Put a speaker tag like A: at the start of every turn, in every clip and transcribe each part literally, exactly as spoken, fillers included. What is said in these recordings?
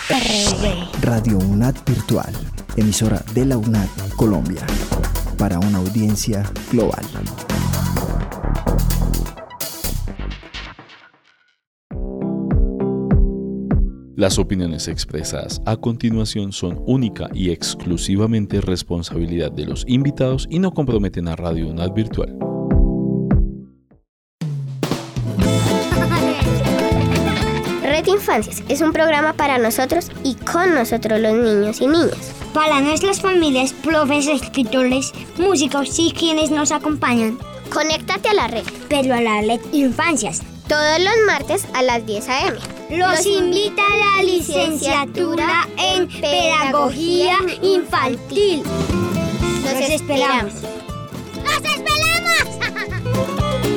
A: R V.
B: Radio UNAD Virtual, emisora de la UNAD Colombia, para una audiencia global.
C: Las opiniones expresadas a continuación son única y exclusivamente responsabilidad de los invitados y no comprometen a Radio UNAD Virtual.
A: Red Infancias es un programa para nosotros y con nosotros los niños y niñas.
D: Para nuestras familias, profes, escritores, músicos y quienes nos acompañan.
A: Conéctate a la red,
D: pero a la Red Infancias.
A: Todos los martes a las diez a eme.
D: Los invita a la licenciatura en Pedagogía Infantil.
A: Los, Los esperamos.
D: ¡Los esperamos!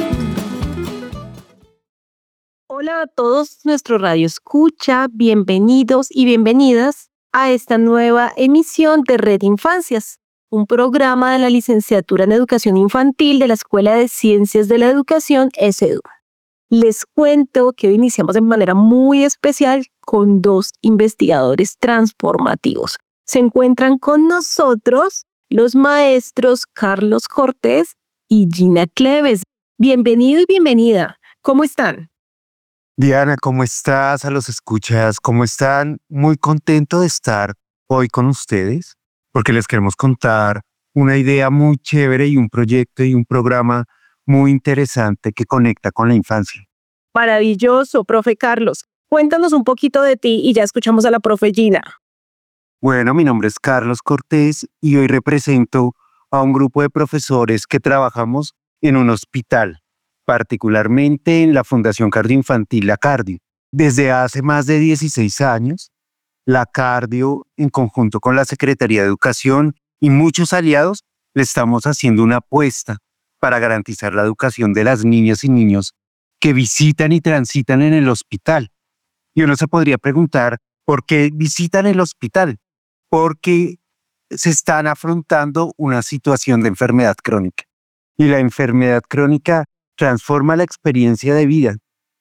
E: Hola a todos nuestros radioescucha, bienvenidos y bienvenidas a esta nueva emisión de Red Infancias, un programa de la Licenciatura en Educación Infantil de la Escuela de Ciencias de la Educación, ESEDU. Les cuento que hoy iniciamos de manera muy especial con dos investigadores transformativos. Se encuentran con nosotros los maestros Carlos Cortés y Gina Cleves. Bienvenido y bienvenida. ¿Cómo están?
F: Diana, ¿cómo estás? A los escuchas, ¿cómo están? Muy contento de estar hoy con ustedes porque les queremos contar una idea muy chévere y un proyecto y un programa muy interesante que conecta con la infancia.
E: Maravilloso, profe Carlos. Cuéntanos un poquito de ti y ya escuchamos a la profe Gina.
F: Bueno, mi nombre es Carlos Cortés y hoy represento a un grupo de profesores que trabajamos en un hospital, particularmente en la Fundación Cardioinfantil La Cardio. Desde hace más de dieciséis años, La Cardio, en conjunto con la Secretaría de Educación y muchos aliados, le estamos haciendo una apuesta para garantizar la educación de las niñas y niños que visitan y transitan en el hospital. Y uno se podría preguntar, ¿por qué visitan el hospital? Porque se están afrontando una situación de enfermedad crónica. Y la enfermedad crónica transforma la experiencia de vida,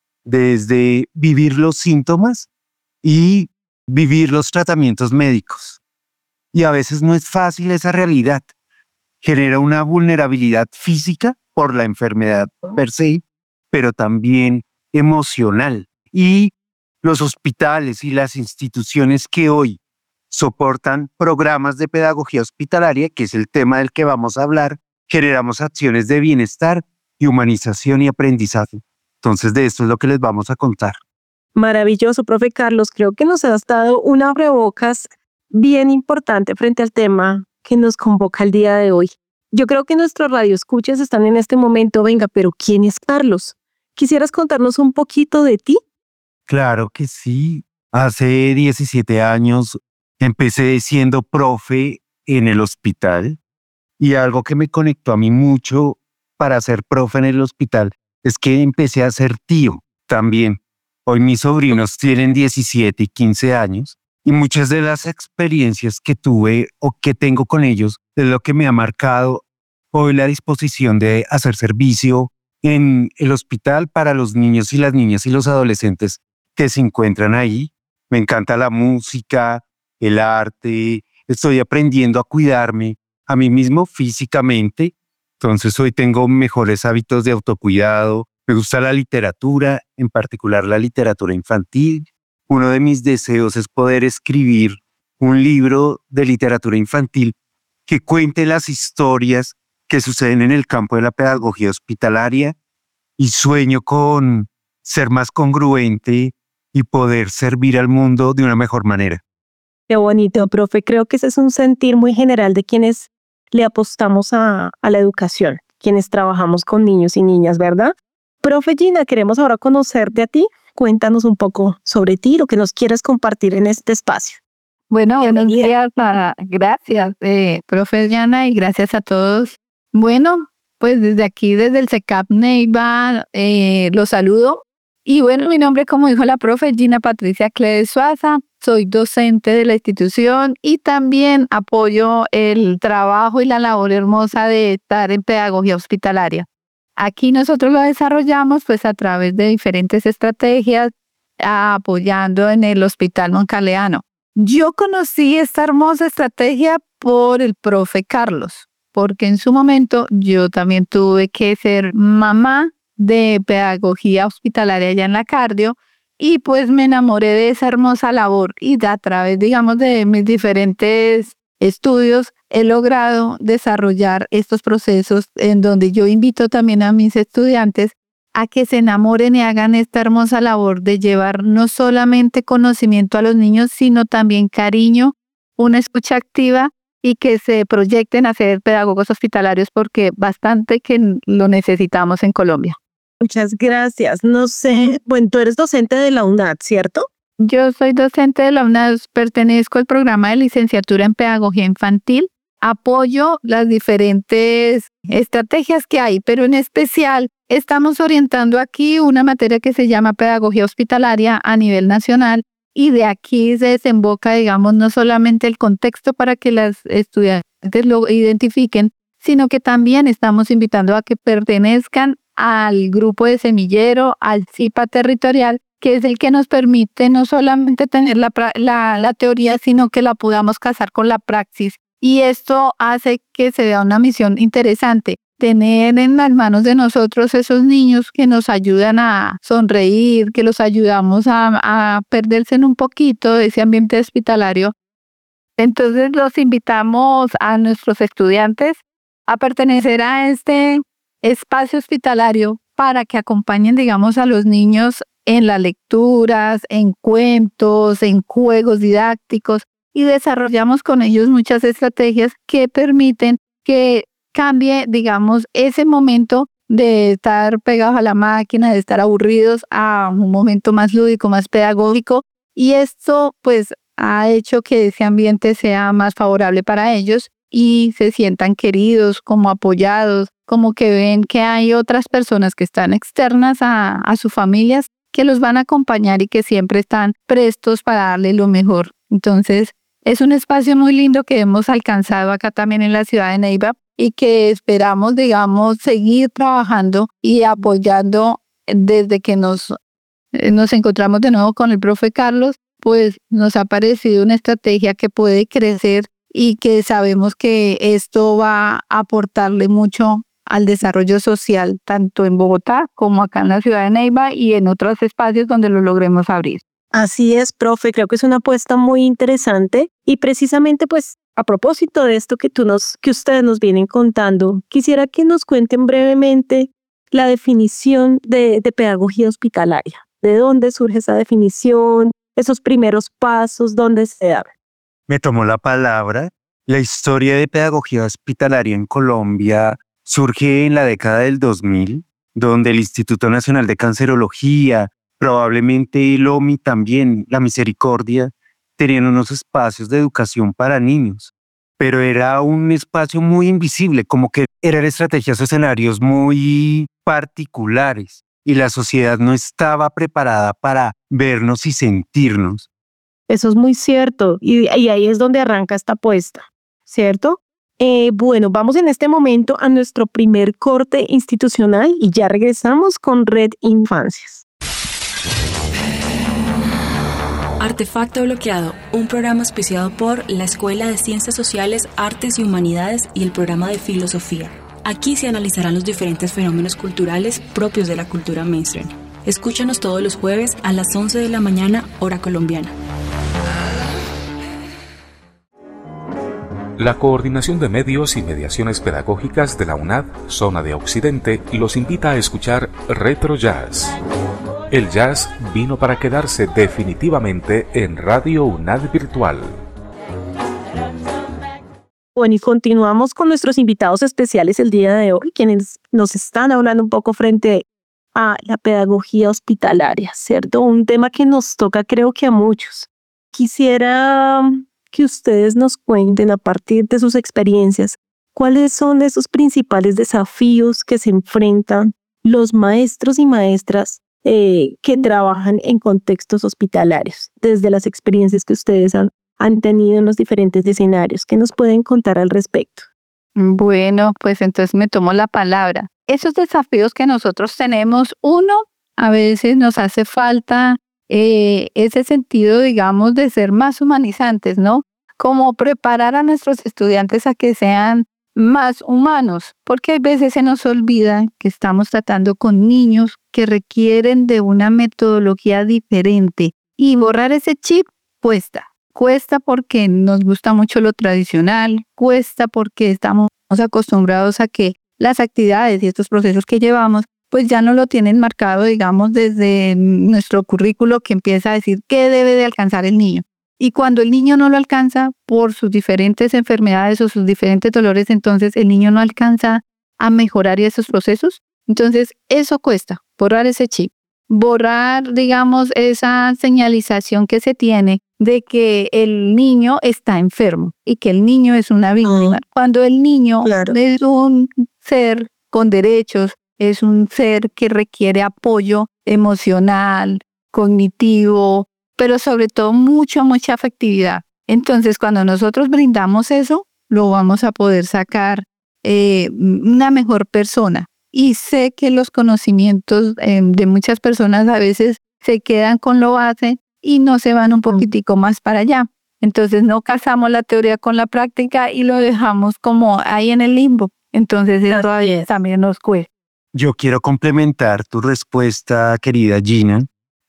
F: desde vivir los síntomas y vivir los tratamientos médicos. Y a veces no es fácil esa realidad. Genera una vulnerabilidad física por la enfermedad per se, pero también emocional. Y los hospitales y las instituciones que hoy soportan programas de pedagogía hospitalaria, que es el tema del que vamos a hablar, generamos acciones de bienestar y humanización y aprendizaje. Entonces, de esto es lo que les vamos a contar.
E: Maravilloso, profe Carlos. Creo que nos has dado una abrebocas bien importante frente al tema que nos convoca el día de hoy. Yo creo que nuestros radioescuchas están en este momento, venga, pero ¿quién es Carlos? ¿Quisieras contarnos un poquito de ti?
F: Claro que sí. Hace diecisiete años empecé siendo profe en el hospital y algo que me conectó a mí mucho para ser profe en el hospital es que empecé a ser tío también. Hoy mis sobrinos tienen diecisiete y quince años y muchas de las experiencias que tuve o que tengo con ellos es lo que me ha marcado hoy la disposición de hacer servicio en el hospital para los niños y las niñas y los adolescentes que se encuentran ahí. Me encanta la música, el arte, estoy aprendiendo a cuidarme a mí mismo físicamente, entonces hoy tengo mejores hábitos de autocuidado. Me gusta la literatura, en particular la literatura infantil. Uno de mis deseos es poder escribir un libro de literatura infantil que cuente las historias que suceden en el campo de la pedagogía hospitalaria y sueño con ser más congruente y poder servir al mundo de una mejor manera.
E: Qué bonito, profe. Creo que ese es un sentir muy general de quienes le apostamos a, a la educación, quienes trabajamos con niños y niñas, ¿verdad? Profe Gina, queremos ahora conocerte a ti. Cuéntanos un poco sobre ti, lo que nos quieres compartir en este espacio.
G: Bueno, buenos días. A, gracias, eh, profe Diana, y gracias a todos. Bueno, pues desde aquí, desde el C E C A P Neiva, eh, los saludo. Y bueno, mi nombre, como dijo la profe, Gina Patricia Cleves Suaza. Soy docente de la institución y también apoyo el trabajo y la labor hermosa de estar en pedagogía hospitalaria. Aquí nosotros lo desarrollamos pues a través de diferentes estrategias apoyando en el Hospital Moncaleano. Yo conocí esta hermosa estrategia por el profe Carlos, porque en su momento yo también tuve que ser mamá de pedagogía hospitalaria allá en la cardio y pues me enamoré de esa hermosa labor y a través, digamos, de mis diferentes estudios he logrado desarrollar estos procesos en donde yo invito también a mis estudiantes a que se enamoren y hagan esta hermosa labor de llevar no solamente conocimiento a los niños, sino también cariño, una escucha activa y que se proyecten a ser pedagogos hospitalarios porque bastante que lo necesitamos en Colombia.
E: Muchas gracias. No sé, bueno, tú eres docente de la UNAD, ¿cierto?
G: Yo soy docente de la UNAD, pertenezco al programa de licenciatura en pedagogía infantil, apoyo las diferentes estrategias que hay, pero en especial estamos orientando aquí una materia que se llama pedagogía hospitalaria a nivel nacional y de aquí se desemboca, digamos, no solamente el contexto para que las estudiantes lo identifiquen, sino que también estamos invitando a que pertenezcan al grupo de semillero, al C I P A territorial, que es el que nos permite no solamente tener la, la, la teoría, sino que la podamos casar con la praxis. Y esto hace que se vea una misión interesante, tener en las manos de nosotros esos niños que nos ayudan a sonreír, que los ayudamos a, a perderse en un poquito de ese ambiente hospitalario. Entonces los invitamos a nuestros estudiantes a pertenecer a este espacio hospitalario para que acompañen, digamos, a los niños en las lecturas, en cuentos, en juegos didácticos y desarrollamos con ellos muchas estrategias que permiten que cambie, digamos, ese momento de estar pegados a la máquina, de estar aburridos, a un momento más lúdico, más pedagógico y esto pues ha hecho que ese ambiente sea más favorable para ellos y se sientan queridos, como apoyados, como que ven que hay otras personas que están externas a, a sus familias que los van a acompañar y que siempre están prestos para darle lo mejor. Entonces, es un espacio muy lindo que hemos alcanzado acá también en la ciudad de Neiva y que esperamos, digamos, seguir trabajando y apoyando desde que nos, nos encontramos de nuevo con el profe Carlos, pues nos ha parecido una estrategia que puede crecer y que sabemos que esto va a aportarle mucho al desarrollo social, tanto en Bogotá como acá en la ciudad de Neiva y en otros espacios donde lo logremos abrir.
E: Así es, profe, creo que es una apuesta muy interesante y precisamente pues a propósito de esto que, tú nos, que ustedes nos vienen contando, quisiera que nos cuenten brevemente la definición de, de pedagogía hospitalaria. ¿De dónde surge esa definición? Esos primeros pasos, ¿dónde se da?
F: Me tomó la palabra. La historia de pedagogía hospitalaria en Colombia surge en la década del dos mil, donde el Instituto Nacional de Cancerología, probablemente el O M I también, la Misericordia, tenían unos espacios de educación para niños, pero era un espacio muy invisible, como que eran estrategias o escenarios muy particulares y la sociedad no estaba preparada para vernos y sentirnos.
E: Eso es muy cierto y, y ahí es donde arranca esta apuesta, ¿cierto? Eh, bueno, vamos en este momento a nuestro primer corte institucional y ya regresamos con Red Infancias.
H: Artefacto bloqueado, un programa auspiciado por la Escuela de Ciencias Sociales, Artes y Humanidades y el programa de Filosofía. Aquí se analizarán los diferentes fenómenos culturales propios de la cultura mainstream. Escúchanos todos los jueves a las once de la mañana, hora colombiana.
I: La Coordinación de Medios y Mediaciones Pedagógicas de la UNAD, Zona de Occidente, los invita a escuchar Retro Jazz. El jazz vino para quedarse definitivamente en Radio UNAD Virtual.
E: Bueno, y continuamos con nuestros invitados especiales el día de hoy, quienes nos están hablando un poco frente a la pedagogía hospitalaria, ¿cierto? Un tema que nos toca creo que a muchos. Quisiera que ustedes nos cuenten a partir de sus experiencias cuáles son esos principales desafíos que se enfrentan los maestros y maestras eh, que trabajan en contextos hospitalarios, desde las experiencias que ustedes han, han tenido en los diferentes escenarios. ¿Qué nos pueden contar al respecto?
G: Bueno, pues entonces me tomo la palabra. Esos desafíos que nosotros tenemos, uno, a veces nos hace falta eh, ese sentido, digamos, de ser más humanizantes, ¿no? Como preparar a nuestros estudiantes a que sean más humanos, porque a veces se nos olvida que estamos tratando con niños que requieren de una metodología diferente y borrar ese chip cuesta. Cuesta porque nos gusta mucho lo tradicional, cuesta porque estamos acostumbrados a que las actividades y estos procesos que llevamos pues ya no lo tienen marcado, digamos, desde nuestro currículo que empieza a decir qué debe de alcanzar el niño. Y cuando el niño no lo alcanza por sus diferentes enfermedades o sus diferentes dolores, entonces el niño no alcanza a mejorar esos procesos. Entonces eso cuesta, borrar ese chip, borrar, digamos, esa señalización que se tiene de que el niño está enfermo y que el niño es una víctima. Uh, cuando el niño claro. es un ser con derechos, es un ser que requiere apoyo emocional, cognitivo, pero sobre todo mucha, mucha afectividad. Entonces, cuando nosotros brindamos eso, lo vamos a poder sacar eh, una mejor persona. Y sé que los conocimientos eh, de muchas personas a veces se quedan con lo base y no se van un poquitico más para allá. Entonces, no casamos la teoría con la práctica y lo dejamos como ahí en el limbo. Entonces, eso todavía también nos cuesta.
F: Yo quiero complementar tu respuesta, querida Gina,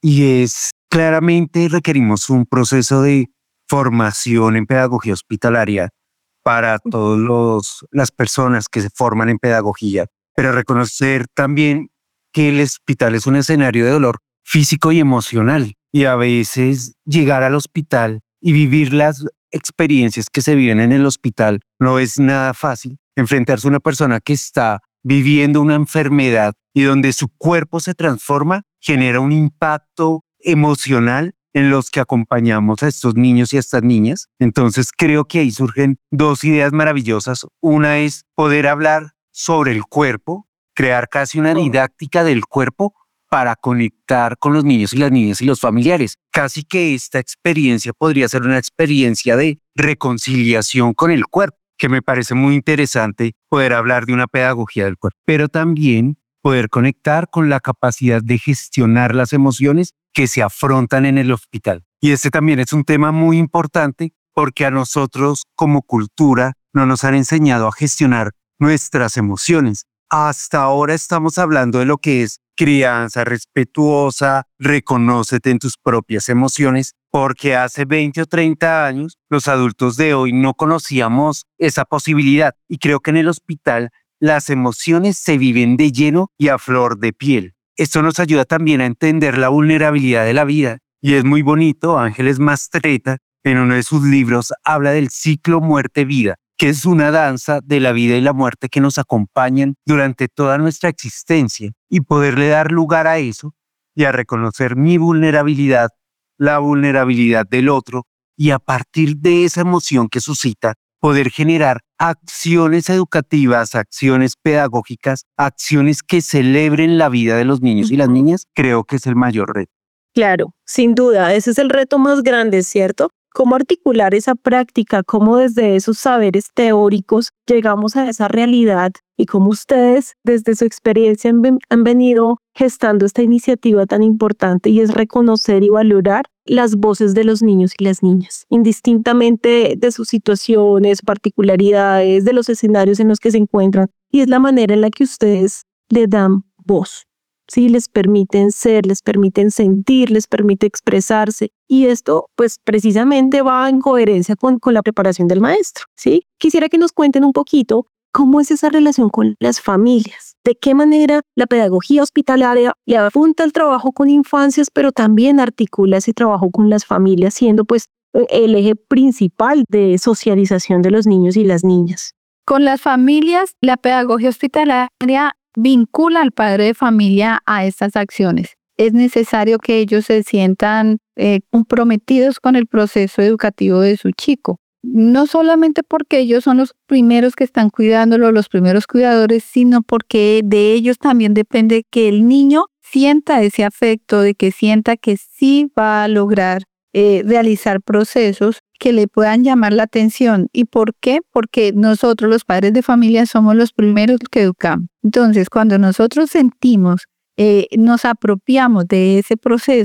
F: y es claramente requerimos un proceso de formación en pedagogía hospitalaria para todas las personas que se forman en pedagogía, pero reconocer también que el hospital es un escenario de dolor físico y emocional, y a veces llegar al hospital y vivir las experiencias que se viven en el hospital no es nada fácil. Enfrentarse a una persona que está viviendo una enfermedad y donde su cuerpo se transforma, genera un impacto emocional en los que acompañamos a estos niños y a estas niñas. Entonces creo que ahí surgen dos ideas maravillosas. Una es poder hablar sobre el cuerpo, crear casi una didáctica del cuerpo para conectar con los niños y las niñas y los familiares. Casi que esta experiencia podría ser una experiencia de reconciliación con el cuerpo, que me parece muy interesante poder hablar de una pedagogía del cuerpo, pero también poder conectar con la capacidad de gestionar las emociones que se afrontan en el hospital. Y este también es un tema muy importante porque a nosotros como cultura no nos han enseñado a gestionar nuestras emociones. Hasta ahora estamos hablando de lo que es crianza respetuosa, reconócete en tus propias emociones, porque hace veinte o treinta años los adultos de hoy no conocíamos esa posibilidad y creo que en el hospital las emociones se viven de lleno y a flor de piel. Esto nos ayuda también a entender la vulnerabilidad de la vida y es muy bonito. Ángeles Mastretta en uno de sus libros habla del ciclo muerte-vida, que es una danza de la vida y la muerte que nos acompañan durante toda nuestra existencia, y poderle dar lugar a eso y a reconocer mi vulnerabilidad, la vulnerabilidad del otro, y a partir de esa emoción que suscita, poder generar acciones educativas, acciones pedagógicas, acciones que celebren la vida de los niños y las niñas, creo que es el mayor reto.
E: Claro, sin duda, ese es el reto más grande, ¿cierto? ¿Cómo articular esa práctica? ¿Cómo desde esos saberes teóricos llegamos a esa realidad? Y cómo ustedes, desde su experiencia, han, ven- han venido gestando esta iniciativa tan importante, y es reconocer y valorar las voces de los niños y las niñas, indistintamente de sus situaciones, particularidades, de los escenarios en los que se encuentran. Y es la manera en la que ustedes le dan voz. Sí, les permiten ser, les permiten sentir, les permite expresarse. Y esto, pues, precisamente va en coherencia con, con la preparación del maestro, ¿sí? Quisiera que nos cuenten un poquito cómo es esa relación con las familias. De qué manera la pedagogía hospitalaria le apunta al trabajo con infancias, pero también articula ese trabajo con las familias, siendo, pues, el eje principal de socialización de los niños y las niñas.
G: Con las familias, la pedagogía hospitalaria vincula al padre de familia a estas acciones. Es necesario que ellos se sientan eh, comprometidos con el proceso educativo de su chico. No solamente porque ellos son los primeros que están cuidándolo, los primeros cuidadores, sino porque de ellos también depende que el niño sienta ese afecto, de que sienta que sí va a lograr eh, realizar procesos que le puedan llamar la atención. ¿Y por qué? Porque nosotros, los padres de familia, somos los primeros que educamos. Entonces, cuando nosotros sentimos, eh, nos apropiamos de ese proceso,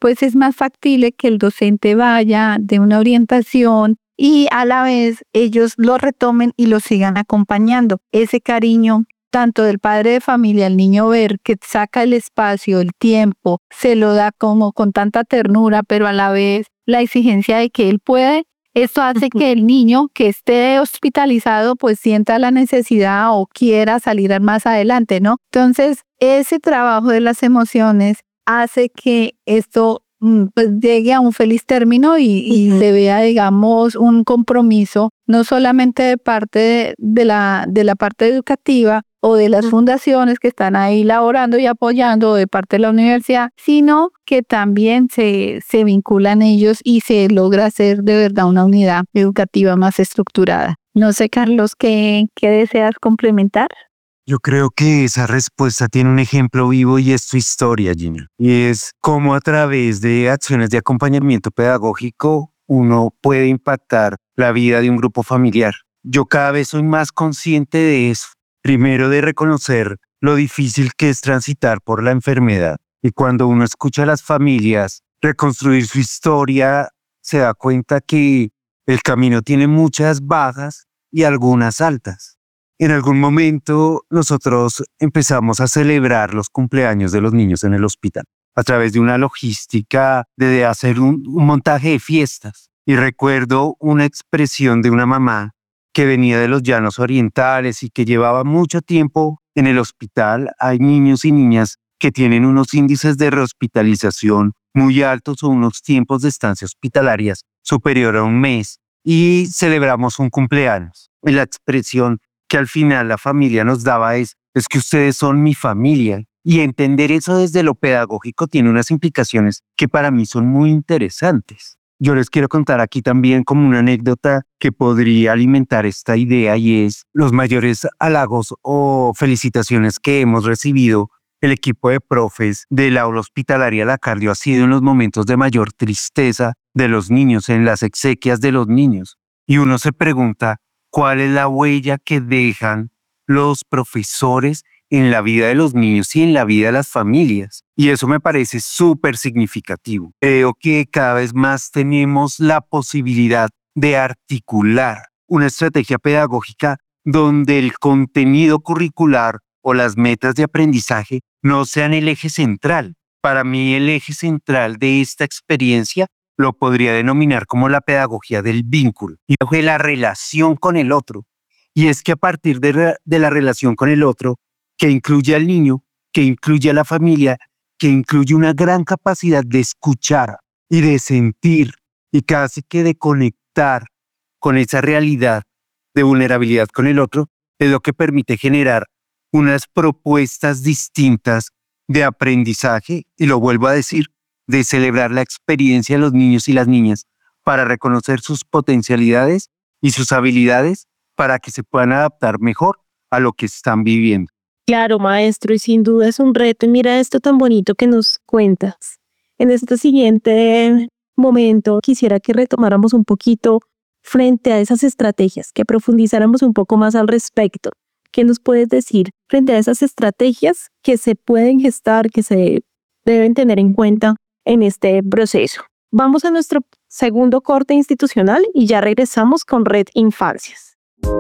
G: pues es más factible que el docente vaya de una orientación y a la vez ellos lo retomen y lo sigan acompañando. Ese cariño tanto del padre de familia, el niño ver que saca el espacio, el tiempo, se lo da como con tanta ternura, pero a la vez la exigencia de que él puede, esto hace que el niño que esté hospitalizado pues sienta la necesidad o quiera salir más adelante, ¿no? Entonces, ese trabajo de las emociones hace que esto pues llegue a un feliz término y, y se vea, digamos, un compromiso, no solamente de parte de, de, la, de la parte educativa o de las fundaciones que están ahí laborando y apoyando, o de parte de la universidad, sino que también se, se vinculan ellos y se logra hacer de verdad una unidad educativa más estructurada. No sé, Carlos, ¿qué, qué deseas complementar?
F: Yo creo que esa respuesta tiene un ejemplo vivo y es tu historia, Gina. Y es cómo a través de acciones de acompañamiento pedagógico uno puede impactar la vida de un grupo familiar. Yo cada vez soy más consciente de eso. Primero, de reconocer lo difícil que es transitar por la enfermedad. Y cuando uno escucha a las familias reconstruir su historia, se da cuenta que el camino tiene muchas bajas y algunas altas. En algún momento nosotros empezamos a celebrar los cumpleaños de los niños en el hospital a través de una logística de hacer un, un montaje de fiestas. Y recuerdo una expresión de una mamá que venía de los llanos orientales y que llevaba mucho tiempo en el hospital. Hay niños y niñas que tienen unos índices de rehospitalización muy altos o unos tiempos de estancia hospitalarias superior a un mes y celebramos un cumpleaños. Y la expresión que al final la familia nos daba es, es que ustedes son mi familia. Y entender eso desde lo pedagógico tiene unas implicaciones que para mí son muy interesantes. Yo les quiero contar aquí también como una anécdota que podría alimentar esta idea y es los mayores halagos o felicitaciones que hemos recibido el equipo de profes del aula hospitalaria La Cardio ha sido en los momentos de mayor tristeza de los niños, en las exequias de los niños. Y uno se pregunta, ¿cuál es la huella que dejan los profesores en la vida de los niños y en la vida de las familias? Y eso me parece súper significativo. Creo que cada vez más tenemos la posibilidad de articular una estrategia pedagógica donde el contenido curricular o las metas de aprendizaje no sean el eje central. Para mí el eje central de esta experiencia lo podría denominar como la pedagogía del vínculo y de la relación con el otro. Y es que a partir de, re- de la relación con el otro, que incluye al niño, que incluye a la familia, que incluye una gran capacidad de escuchar y de sentir y casi que de conectar con esa realidad de vulnerabilidad con el otro, es lo que permite generar unas propuestas distintas de aprendizaje, y lo vuelvo a decir, de celebrar la experiencia de los niños y las niñas para reconocer sus potencialidades y sus habilidades para que se puedan adaptar mejor a lo que están viviendo.
E: Claro, maestro, y sin duda es un reto. Y mira esto tan bonito que nos cuentas. En este siguiente momento quisiera que retomáramos un poquito frente a esas estrategias, que profundizáramos un poco más al respecto. ¿Qué nos puedes decir frente a esas estrategias que se pueden gestar, que se deben tener en cuenta en este proceso? Vamos a nuestro segundo corte institucional y ya regresamos con Red Infancias.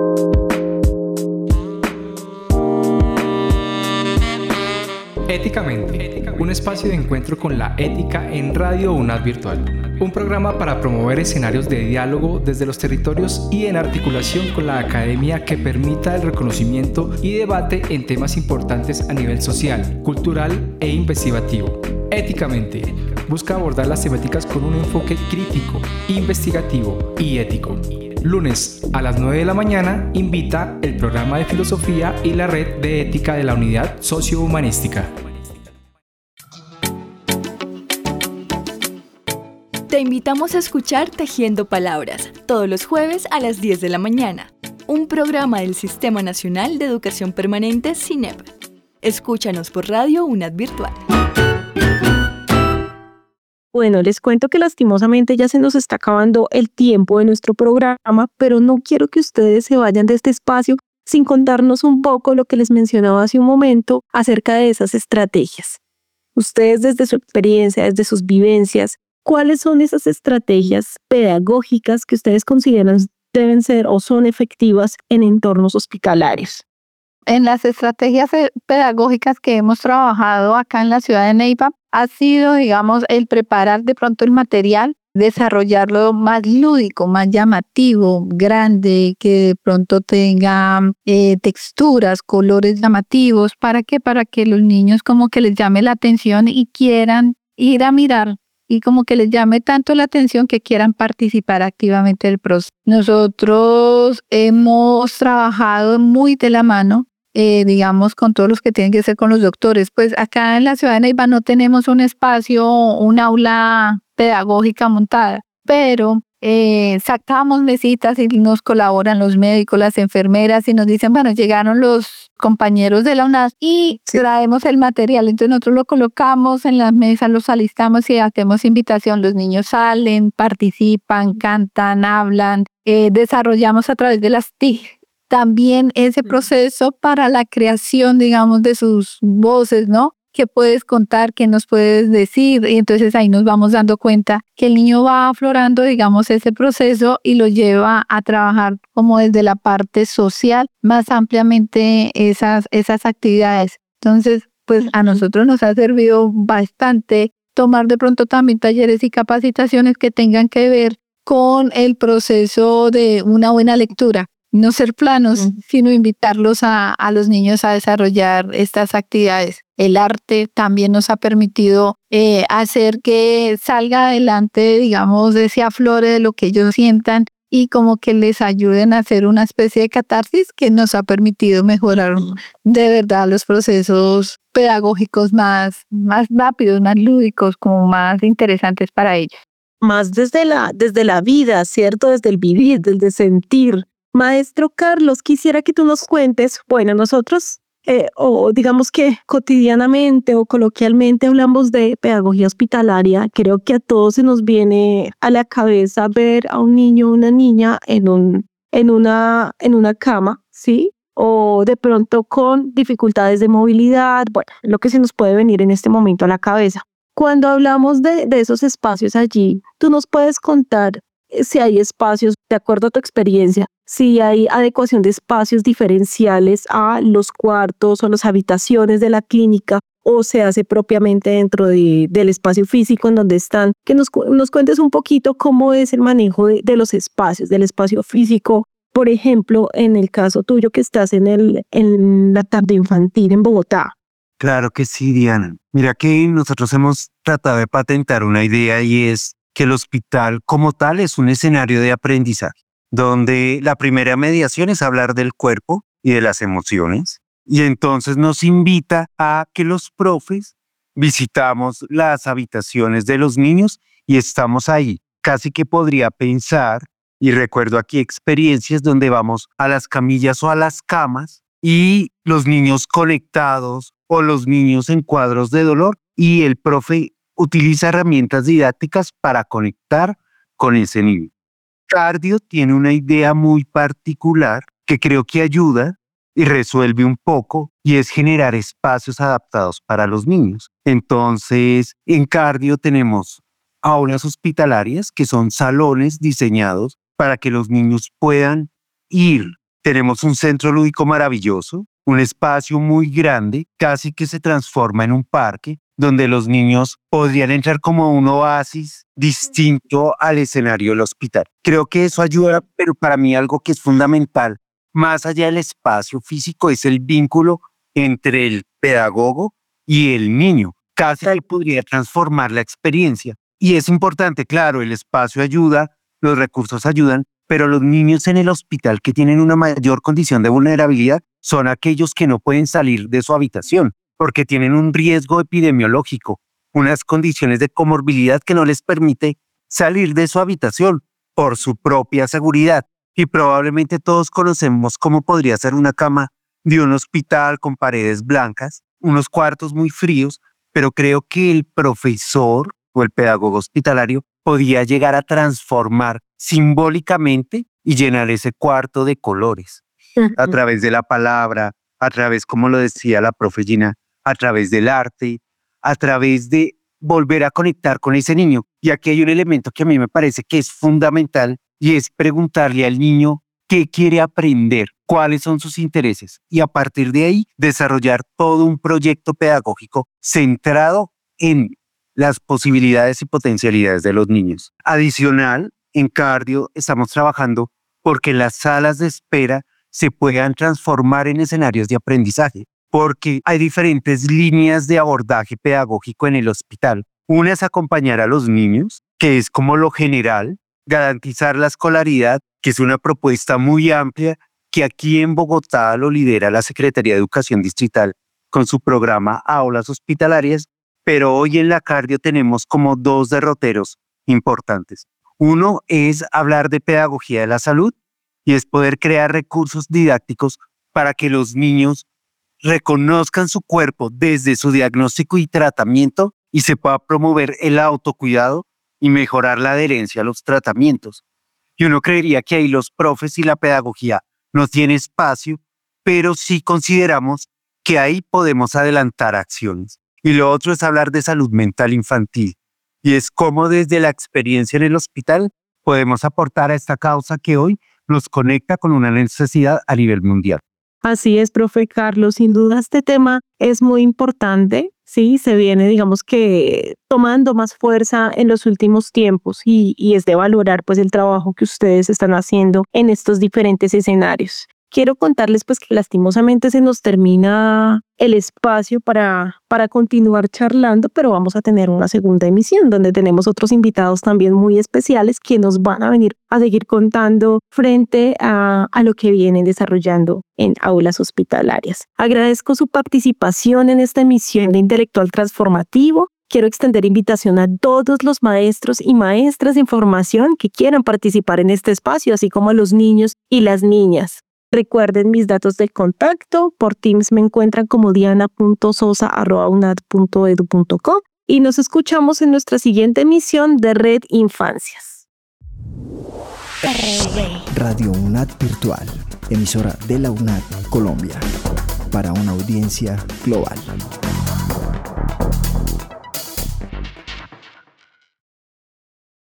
J: Éticamente, un espacio de encuentro con la ética en Radio UNAD Virtual. Un programa para promover escenarios de diálogo desde los territorios y en articulación con la academia que permita el reconocimiento y debate en temas importantes a nivel social, cultural e investigativo. Éticamente, busca abordar las temáticas con un enfoque crítico, investigativo y ético. Lunes a las nueve de la mañana invita el programa de filosofía y la red de ética de la unidad sociohumanística.
K: Te invitamos a escuchar Tejiendo Palabras, todos los jueves a las diez de la mañana, un programa del Sistema Nacional de Educación Permanente SINEP. Escúchanos por Radio UNAD Virtual.
E: Bueno, les cuento que lastimosamente ya se nos está acabando el tiempo de nuestro programa, pero no quiero que ustedes se vayan de este espacio sin contarnos un poco lo que les mencionaba hace un momento acerca de esas estrategias. Ustedes desde su experiencia, desde sus vivencias, ¿cuáles son esas estrategias pedagógicas que ustedes consideran deben ser o son efectivas en entornos hospitalarios?
G: En las estrategias pedagógicas que hemos trabajado acá en la ciudad de Neiva, ha sido, digamos, el preparar de pronto el material, desarrollarlo más lúdico, más llamativo, grande, que de pronto tenga eh, texturas, colores llamativos. ¿Para qué? Para que los niños como que les llame la atención y quieran ir a mirar, y como que les llame tanto la atención que quieran participar activamente del proceso. Nosotros hemos trabajado muy de la mano, Eh, digamos, con todos los que tienen que ser con los doctores. Pues acá en la ciudad de Neiva no tenemos un espacio, un aula pedagógica montada, pero eh, sacamos mesitas y nos colaboran los médicos, las enfermeras, y nos dicen, bueno, llegaron los compañeros de la UNAD y sí, traemos el material. Entonces nosotros lo colocamos en las mesas, los alistamos y hacemos invitación. Los niños salen, participan, cantan, hablan, eh, desarrollamos a través de las T I C también ese proceso para la creación, digamos, de sus voces, ¿no? ¿Qué puedes contar? ¿Qué nos puedes decir? Y entonces ahí nos vamos dando cuenta que el niño va aflorando, digamos, ese proceso y lo lleva a trabajar como desde la parte social más ampliamente esas, esas actividades. Entonces, pues a nosotros nos ha servido bastante tomar de pronto también talleres y capacitaciones que tengan que ver con el proceso de una buena lectura. No ser planos, uh-huh. sino invitarlos a, a los niños a desarrollar estas actividades. El arte también nos ha permitido eh, hacer que salga adelante, digamos, ese aflore de lo que ellos sientan y como que les ayuden a hacer una especie de catarsis que nos ha permitido mejorar de verdad los procesos pedagógicos más, más rápidos, más lúdicos, como más interesantes para ellos.
E: Más desde la, desde la vida, ¿cierto? Desde el vivir, desde el sentir. Maestro Carlos, quisiera que tú nos cuentes, bueno, nosotros, eh, o digamos que cotidianamente o coloquialmente hablamos de pedagogía hospitalaria, creo que a todos se nos viene a la cabeza ver a un niño o una niña en, un, en, una, en una cama, ¿sí? O de pronto con dificultades de movilidad, bueno, lo que se nos puede venir en este momento a la cabeza. Cuando hablamos de, de esos espacios allí, tú nos puedes contar si hay espacios, de acuerdo a tu experiencia, si hay adecuación de espacios diferenciales a los cuartos o las habitaciones de la clínica, o se hace propiamente dentro de, del espacio físico en donde están. Que nos, nos cuentes un poquito cómo es el manejo de, de los espacios, del espacio físico. Por ejemplo, en el caso tuyo que estás en, el, en la tarde infantil en Bogotá.
F: Claro que sí, Diana. Mira que nosotros hemos tratado de patentar una idea y es que el hospital como tal es un escenario de aprendizaje, donde la primera mediación es hablar del cuerpo y de las emociones, y entonces nos invita a que los profes visitamos las habitaciones de los niños y estamos ahí. Casi que podría pensar, y recuerdo aquí experiencias donde vamos a las camillas o a las camas y los niños conectados o los niños en cuadros de dolor, y el profe utiliza herramientas didácticas para conectar con ese niño. Cardio tiene una idea muy particular que creo que ayuda y resuelve un poco, y es generar espacios adaptados para los niños. Entonces, en cardio tenemos aulas hospitalarias que son salones diseñados para que los niños puedan ir. Tenemos un centro lúdico maravilloso, un espacio muy grande, casi que se transforma en un parque, donde los niños podrían entrar como un oasis distinto al escenario del hospital. Creo que eso ayuda, pero para mí algo que es fundamental, más allá del espacio físico, es el vínculo entre el pedagogo y el niño. Casi que podría transformar la experiencia. Y es importante, claro, el espacio ayuda, los recursos ayudan, pero los niños en el hospital que tienen una mayor condición de vulnerabilidad son aquellos que no pueden salir de su habitación, porque tienen un riesgo epidemiológico, unas condiciones de comorbilidad que no les permite salir de su habitación por su propia seguridad. Y probablemente todos conocemos cómo podría ser una cama de un hospital con paredes blancas, unos cuartos muy fríos, pero creo que el profesor o el pedagogo hospitalario podía llegar a transformar simbólicamente y llenar ese cuarto de colores a través de la palabra, a través, como lo decía la profe Gina, a través del arte, a través de volver a conectar con ese niño. Y aquí hay un elemento que a mí me parece que es fundamental y es preguntarle al niño qué quiere aprender, cuáles son sus intereses y a partir de ahí desarrollar todo un proyecto pedagógico centrado en las posibilidades y potencialidades de los niños. Adicional, en cardio estamos trabajando porque las salas de espera se puedan transformar en escenarios de aprendizaje, porque hay diferentes líneas de abordaje pedagógico en el hospital. Una es acompañar a los niños, que es como lo general, garantizar la escolaridad, que es una propuesta muy amplia que aquí en Bogotá lo lidera la Secretaría de Educación Distrital con su programa Aulas Hospitalarias, pero hoy en la cardio tenemos como dos derroteros importantes. Uno es hablar de pedagogía de la salud y es poder crear recursos didácticos para que los niños reconozcan su cuerpo desde su diagnóstico y tratamiento y se pueda promover el autocuidado y mejorar la adherencia a los tratamientos. Y uno creería que ahí los profes y la pedagogía no tienen espacio, pero sí consideramos que ahí podemos adelantar acciones. Y lo otro es hablar de salud mental infantil. Y es cómo desde la experiencia en el hospital podemos aportar a esta causa que hoy nos conecta con una necesidad a nivel mundial.
E: Así es, profe Carlos. Sin duda este tema es muy importante. Sí, se viene, digamos que tomando más fuerza en los últimos tiempos y, y es de valorar pues el trabajo que ustedes están haciendo en estos diferentes escenarios. Quiero contarles pues que lastimosamente se nos termina el espacio para, para continuar charlando, pero vamos a tener una segunda emisión donde tenemos otros invitados también muy especiales que nos van a venir a seguir contando frente a, a lo que vienen desarrollando en aulas hospitalarias. Agradezco su participación en esta emisión de Intelectual Transformativo. Quiero extender invitación a todos los maestros y maestras de formación que quieran participar en este espacio, así como a los niños y las niñas. Recuerden mis datos de contacto. Por Teams me encuentran como diana punto sosa arroba unad punto edu punto co y nos escuchamos en nuestra siguiente emisión de Red Infancias.
B: Radio UNAD Virtual, emisora de la UNAD Colombia, para una audiencia global.